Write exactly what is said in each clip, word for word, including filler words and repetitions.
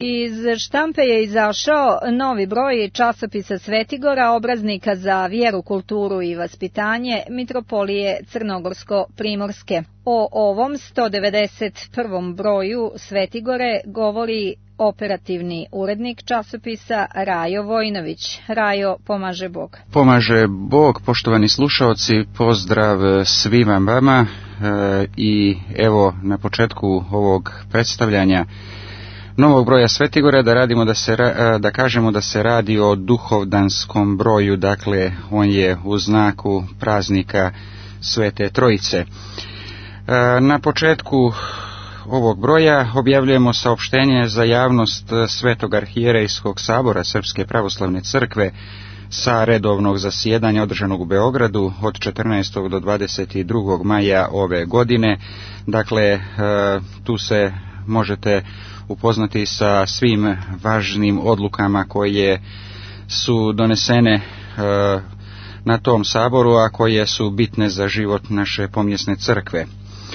Iz štampe je izašao novi broj časopisa Svetigora, obraznika za vjeru, kulturu i vaspitanje Mitropolije Crnogorsko-Primorske. O ovom sto devedeset prvom broju Svetigore govori operativni urednik časopisa Rajo Vojnović. Rajo, pomaže Bog. Pomaže Bog, poštovani slušaoci, pozdrav svima vama e, i evo na početku ovog predstavljanja novog broja Svetigore da radimo da se da kažemo da se radi o duhovdanskom broju, dakle on je u znaku praznika Svete Trojice. Na početku ovog broja objavljujemo saopštenje za javnost Svetog arhijerejskog sabora Srpske pravoslavne crkve sa redovnog zasjedanja održanog u Beogradu od četrnaestog do dvadeset drugog maja ove godine. Dakle, tu se možete upoznati sa svim važnim odlukama koje su donesene na tom saboru, a koje su bitne za život naše pomjesne crkve.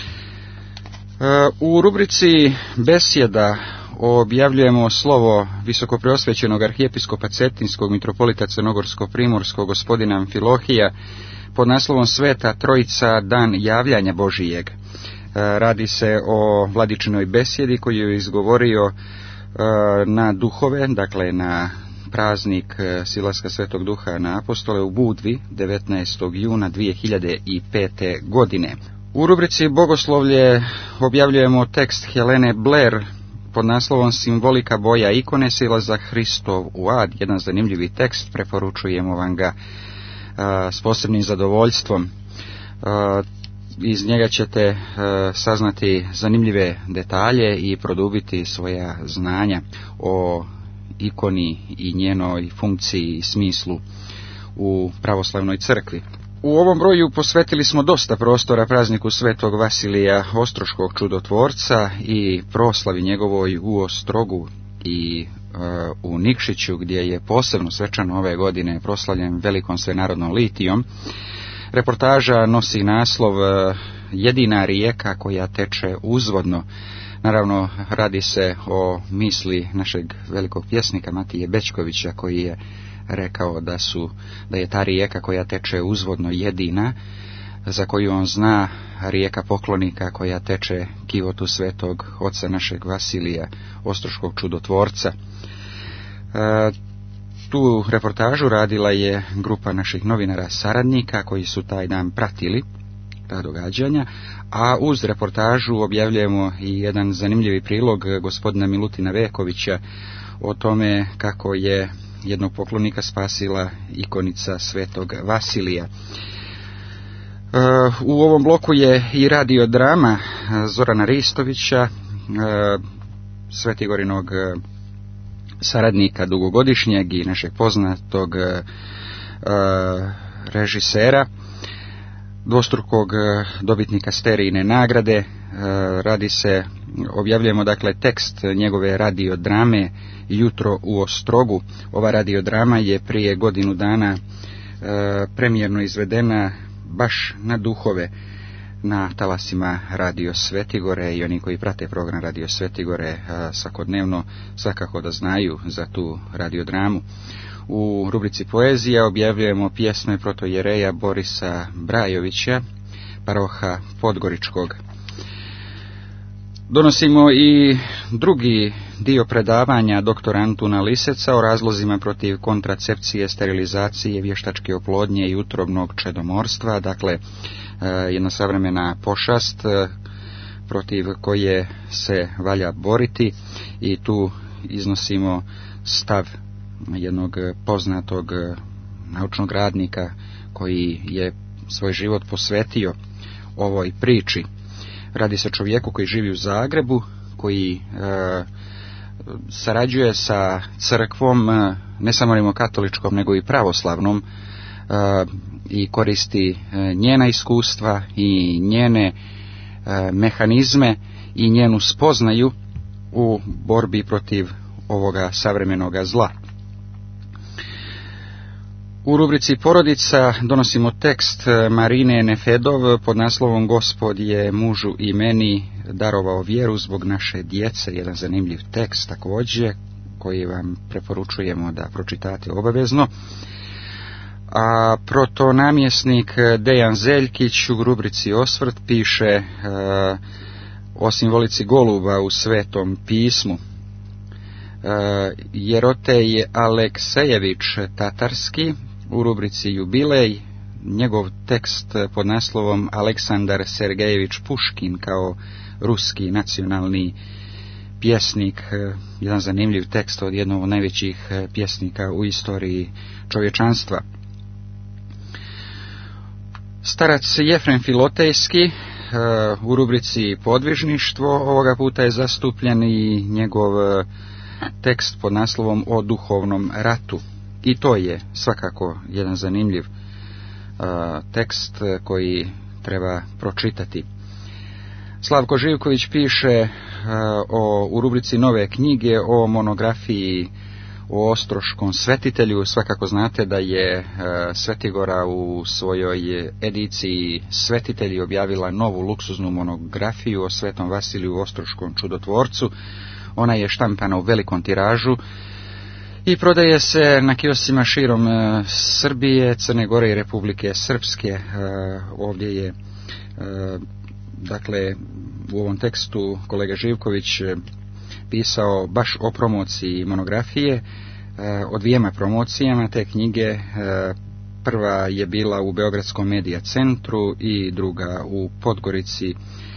U rubrici besjeda objavljujemo slovo visokopreosvećenog arhijepiskopa Cetinskog mitropolita Crnogorsko-Primorskog gospodina Amfilohija pod naslovom Sveta Trojica, dan javljanja Božijeg. Radi se o vladičinoj besjedi koju je izgovorio na duhove, dakle na praznik silaska Svetog Duha na apostole u Budvi devetnaestog juna dvije hiljade pete. godine. U rubrici Bogoslovlje objavljujemo tekst Helene Blair pod naslovom Simbolika boja ikone, silazak Hristov u ad. Jedan zanimljivi tekst, preporučujemo vam ga a, s posebnim zadovoljstvom. A, iz njega ćete a, saznati zanimljive detalje i produbiti svoja znanja o ikoni i njenoj funkciji i smislu u pravoslavnoj crkvi. U ovom broju posvetili smo dosta prostora prazniku Svetog Vasilija Ostroškog čudotvorca i proslavi njegovoj u Ostrogu i e, u Nikšiću, gdje je posebno svečano ove godine proslavljen velikom svenarodnom litijom. Reportaža nosi naslov Jedina rijeka koja teče uzvodno. Naravno, radi se o misli našeg velikog pjesnika Matije Bećkovića, koji je rekao da su da je ta rijeka koja teče uzvodno jedina, za koju on zna, rijeka poklonika koja teče kivotu svetog oca našeg Vasilija Ostroškog čudotvorca. E, tu reportažu radila je grupa naših novinara saradnika koji su taj dan pratili ta događanja, a uz reportažu objavljujemo i jedan zanimljivi prilog gospodina Milutina Vekovića o tome kako je jednog poklonika spasila ikonica Svetog Vasilija. U ovom bloku je i radiodrama Zorana Ristovića, Svetigorinog saradnika dugogodišnjeg i našeg poznatog režisera, dvostrukog dobitnika Sterijine nagrade. Radi se, objavljujemo dakle tekst njegove radiodrame Jutro u Ostrogu. Ova radiodrama je prije godinu dana e, premijerno izvedena baš na duhove na talasima Radio Svetigore, i oni koji prate program Radio Svetigore a, svakodnevno svakako da znaju za tu radiodramu. U rubrici Poezija objavljujemo pjesme protojereja Borisa Brajovića, paroha Podgoričkog. Donosimo i drugi dio predavanja doktora Antuna Liseca o razlozima protiv kontracepcije, sterilizacije, vještačke oplodnje i utrobnog čedomorstva, dakle jedna savremena pošast protiv koje se valja boriti, i tu iznosimo stav jednog poznatog naučnog radnika koji je svoj život posvetio ovoj priči. Radi se o čovjeku koji živi u Zagrebu, koji e, sarađuje sa crkvom, e, ne samo rimokatoličkom nego i pravoslavnom, e, i koristi e, njena iskustva i njene e, mehanizme i njenu spoznaju u borbi protiv ovoga savremenoga zla. U rubrici Porodica donosimo tekst Marine Nefedov pod naslovom Gospod je mužu i meni darovao vjeru zbog naše djece. Jedan zanimljiv tekst također koji vam preporučujemo da pročitate obavezno. A protonamjesnik Dejan Zeljkić u rubrici Osvrt piše e, o simbolici goluba u Svetom pismu. E, Jerotej Aleksejević Tatarski u rubrici Jubilej, njegov tekst pod naslovom Aleksandar Sergejević Puškin kao ruski nacionalni pjesnik, jedan zanimljiv tekst od jednog od najvećih pjesnika u istoriji čovječanstva. Starac Jefrem Filotejski u rubrici Podvižništvo ovoga puta je zastupljen i njegov tekst pod naslovom O duhovnom ratu. I to je svakako jedan zanimljiv uh, tekst koji treba pročitati. Slavko Živković piše uh, o, u rubrici Nove knjige o monografiji o ostroškom svetitelju. Svakako znate da je uh, Svetigora u svojoj ediciji Svetitelji objavila novu luksuznu monografiju o Svetom Vasiliju Ostroškom čudotvorcu. Ona je štampana u velikom tiražu i prodaje se na kioscima širom e, Srbije, Crne Gore i Republike Srpske. E, ovdje je, e, dakle, u ovom tekstu kolega Živković e, pisao baš o promociji monografije, e, o dvijema promocijama te knjige. E, prva je bila u Beogradskom medija centru i druga u Podgorici e,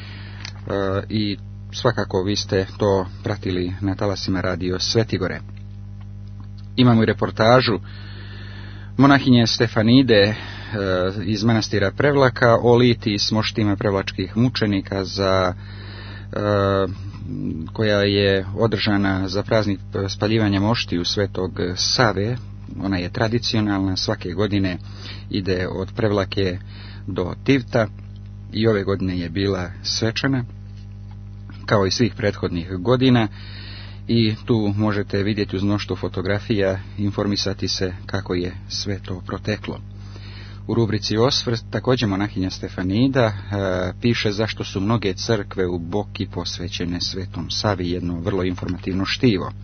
i svakako vi ste to pratili na talasima radio Svetigore. Imamo i reportažu monahinje Stefanide e, iz manastira Prevlaka o litiji s moštima prevlačkih mučenika za, e, koja je održana za praznik spaljivanja moštiju Svetog Save. Ona je tradicionalna, svake godine ide od Prevlake do Tivta i ove godine je bila svečana kao i svih prethodnih godina. I tu možete vidjeti uz mnoštvo fotografija, informisati se kako je sve to proteklo. U rubrici Osvrt također monahinja Stefanida e, piše zašto su mnoge crkve u Boki posvećene Svetom Savi, jedno vrlo informativno štivo.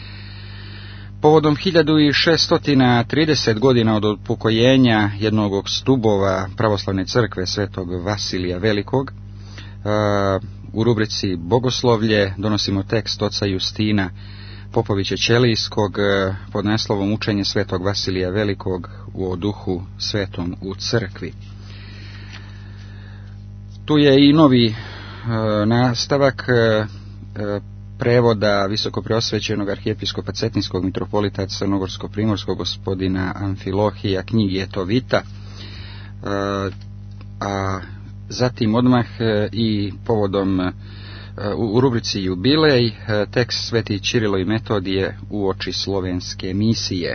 Povodom hiljadu šeststo trideset godina od upokojenja jednog od stubova pravoslavne crkve Svetog Vasilija Velikog, e, u rubrici Bogoslovlje donosimo tekst oca Justina Popovića Ćelijskog pod naslovom Učenje Svetog Vasilija Velikog o duhu svetom u crkvi. Tu je i novi e, nastavak e, prevoda visokopreosvećenog arhijepiskopa Cetinskog mitropolita Crnogorsko-primorskog gospodina Amfilohija knjige Tovita, e, a zatim odmah i povodom u rubrici Jubilej tekst Sveti Čirilo i Metodije uoči slovenske misije.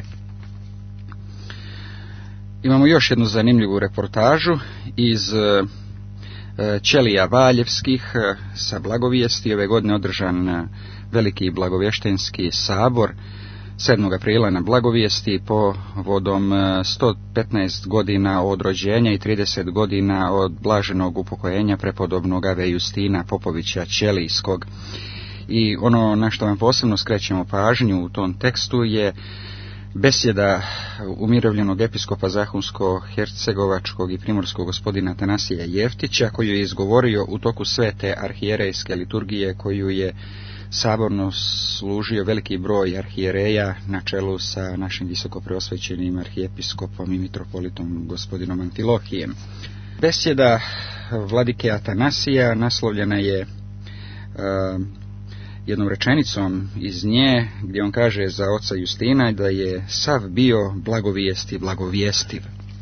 Imamo još jednu zanimljivu reportažu iz Ćelija Valjevskih sa blagovijesti. Ove godine održan veliki blagovještenski sabor sedmog aprila na blagovijesti povodom sto petnaest godina od rođenja i trideset godina od blaženog upokojenja prepodobnog Ave Justina Popovića Ćelijskog. I ono na što vam posebno skrećemo pažnju u tom tekstu je besjeda umirovljenog episkopa Zahumsko-hercegovačkog i primorskog gospodina Atanasija Jeftića, koju je izgovorio u toku svete arhijerejske liturgije koju je saborno služio veliki broj arhijereja na čelu sa našim visokopreosvećenim arhijepiskopom i mitropolitom gospodinom Amfilohijem. Besjeda vladike Atanasija naslovljena je uh, jednom rečenicom iz nje gdje on kaže za oca Justina da je sav bio blagovijest i blagovjestiv.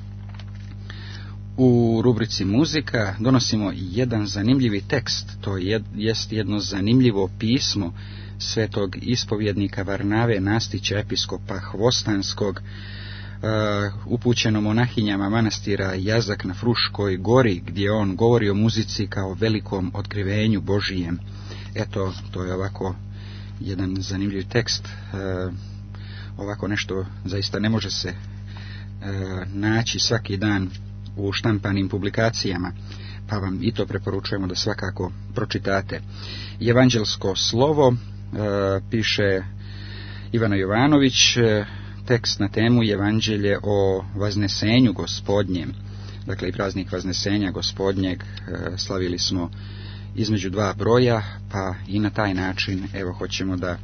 U rubrici muzika donosimo jedan zanimljivi tekst, to je jest jedno zanimljivo pismo svetog ispovjednika Varnave Nastića, episkopa Hvostanskog, uh, upućeno monahinjama manastira Jazak na Fruškoj gori, gdje on govori o muzici kao velikom otkrivenju Božijem. Eto, to je ovako jedan zanimljiv tekst, uh, ovako nešto zaista ne može se naći svaki dan u štampanim publikacijama, pa vam i to preporučujemo da svakako pročitate. Evanđelsko slovo e, piše Ivana Jovanović, e, tekst na temu Evanđelje o Vaznesenju Gospodnjem. Dakle, i praznik Vaznesenja Gospodnjeg e, slavili smo između dva broja, pa i na taj način evo hoćemo da e,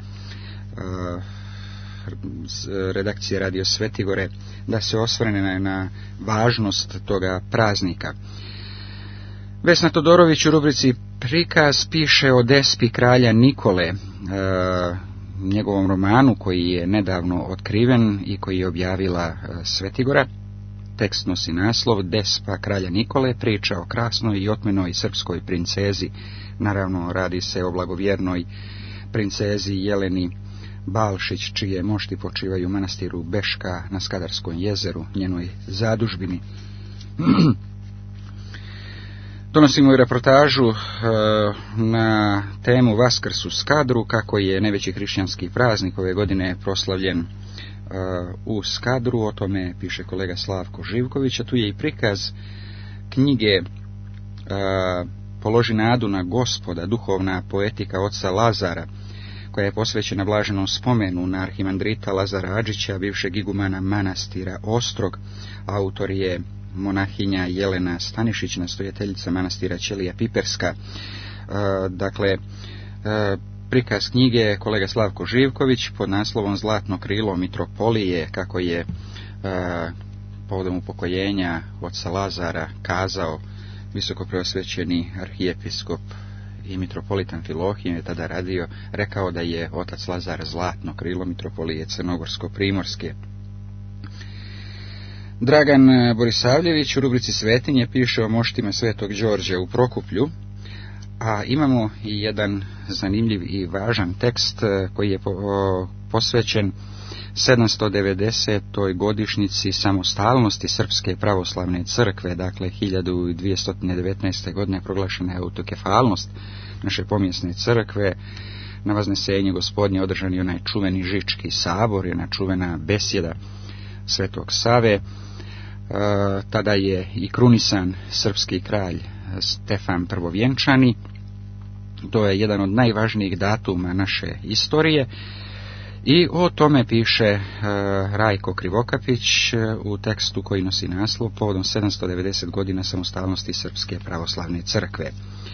redakcija Radio Svetigore da se osvrne na, na važnost toga praznika. Vesna Todorović u rubrici Prikaz piše o despi kralja Nikole, e, njegovom romanu koji je nedavno otkriven i koji je objavila e, Svetigora. Tekst nosi naslov Despa kralja Nikole, priča o krasnoj i otmenoj srpskoj princezi. Naravno, radi se o blagovjernoj princezi Jeleni Balšić, čije mošti počivaju u manastiru Beška na Skadarskom jezeru, njenoj zadužbini. Donosimo i reportažu e, na temu Vaskrs u Skadru, kako je najveći hrišćanski praznik ove godine proslavljen e, u Skadru. O tome piše kolega Slavko Živković, a tu je i prikaz knjige e, Položi nadu na Gospoda, duhovna poetika oca Lazara, koja je posvećena blaženom spomenu na arhimandrita Lazara Adžića, bivšeg igumana manastira Ostrog. Autor je monahinja Jelena Stanišić, nastojateljica manastira Ćelija Piperska. E, dakle, e, prikaz knjige kolega Slavko Živković pod naslovom Zlatno krilo mitropolije, kako je e, povodom upokojenja oca Lazara kazao visokopreosvećeni arhijepiskop i mitropolitan Filohije, je tada radio, rekao da je otac Lazar zlatno krilo mitropolije Crnogorsko-Primorske. Dragan Borisavljević u rubrici Svetinje piše o moštima Svetog Đorđa u Prokuplju, a imamo i jedan zanimljiv i važan tekst koji je posvećen sedamsto devedesetoj godišnjici samostalnosti Srpske pravoslavne crkve. Dakle, hiljadu dvjesto devetnaeste. godine proglašena je autokefalnost naše pomjesne crkve. Na Vaznesenje Gospodnje održan je onaj čuveni Žički sabor, jedna čuvena besjeda Svetog Save. E, tada je i krunisan srpski kralj Stefan Prvovjenčani. To je jedan od najvažnijih datuma naše istorije. I o tome piše e, Rajko Krivokapić e, u tekstu koji nosi naslov povodom sedamsto devedeset godina samostalnosti Srpske pravoslavne crkve.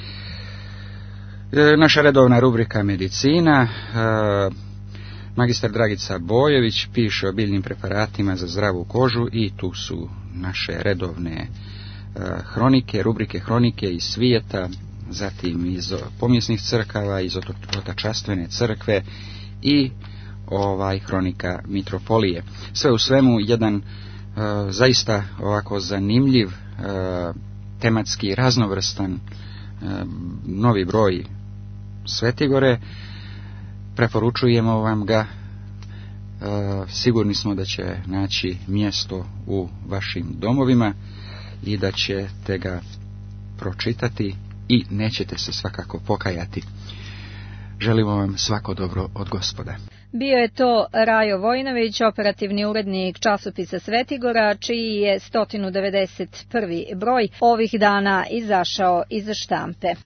E, naša redovna rubrika Medicina. E, magistar Dragica Bojović piše o biljnim preparatima za zdravu kožu i tu su naše redovne e, hronike, rubrike hronike iz svijeta, zatim iz pomjesnih crkava, iz otačastvene crkve i ovaj hronika mitropolije. Sve u svemu jedan e, zaista ovako zanimljiv, e, tematski raznovrstan e, novi broj Svetigore. Preporučujemo vam ga. E, sigurni smo da će naći mjesto u vašim domovima i da ćete ga pročitati i nećete se svakako pokajati. Želimo vam svako dobro od Gospoda. Bio je to Rajo Vojnović, operativni urednik časopisa Svetigora, čiji je sto devedeset prvi broj ovih dana izašao iz štampe.